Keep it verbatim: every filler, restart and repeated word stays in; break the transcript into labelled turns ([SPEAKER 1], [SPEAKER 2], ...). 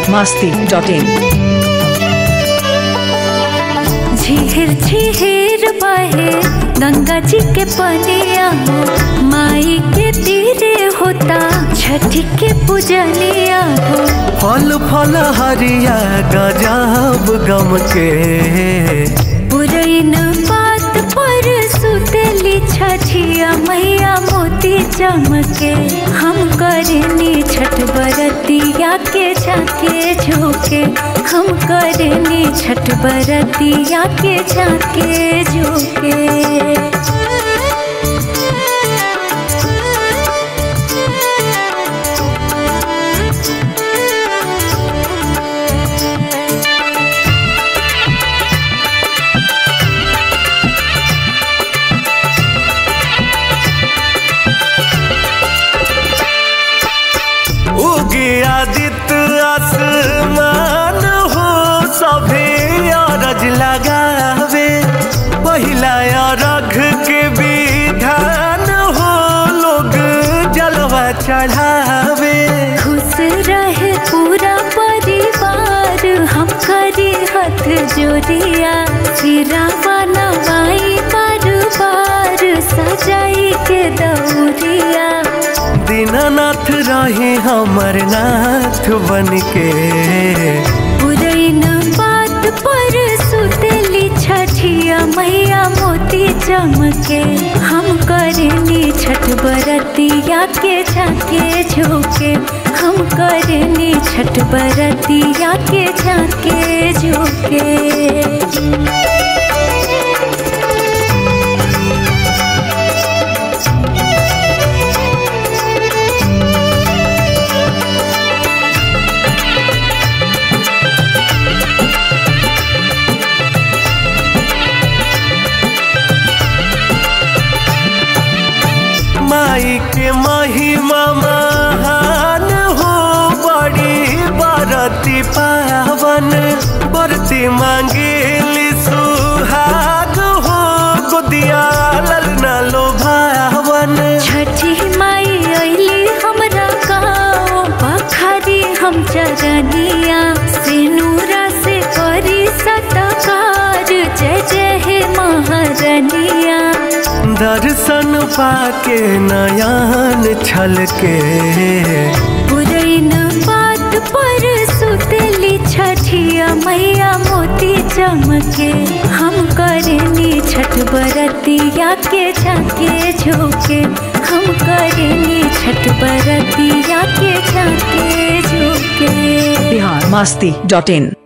[SPEAKER 1] masti dot in.
[SPEAKER 2] झीर झीर बहे गंगा जी के पनिया, माई के तीरे होता छठी के पूजनिया हो।
[SPEAKER 3] फल फल हरिया गजब गम के,
[SPEAKER 2] पुरैन बात पर सुतली छठिया मैया मोती चमके। हम करनी छठ बरतिया के जाके झोंके, हम करनी छठ बरतिया के जाके झोंके।
[SPEAKER 3] आदित्य आसमान हो सभे अरज लगावे, पहिला अरघ के विधान हो लोग जलवा चढ़ावे।
[SPEAKER 2] खुश रहे पूरा परिवार, हम करी हाथ जोड़िया। सिरावा नवाई बार बार सजाई के दौरिया।
[SPEAKER 3] दीनानाथ रहे हमर नाथ बनके,
[SPEAKER 2] पुरैन बात पर सुतली छठिया मैया मोती चमके। हम करनी छठ बरतिया के जाके झोंके, हम करनी छठ बरतिया के जाके झोंके।
[SPEAKER 3] माई के महिमा महान हो, बड़ी बरती पावन। बरती मांगेली सुहाग हो, गोदिया ललना लोभावन।
[SPEAKER 2] छठी माई अइली हमरा गाँव, बखारी हम चरनिया। सिनुरा से करी सत्कार, जय जय हे महारनिया।
[SPEAKER 3] दर्शन पाके नयन छलके,
[SPEAKER 2] पुरैन बात पर सुतली छठिया मैया मोती चमके। हम करनी छठ बरतिया के जाके झोंके, हम करनी छठ बरतिया के जाके झोंके।
[SPEAKER 1] Bihar masti dot in.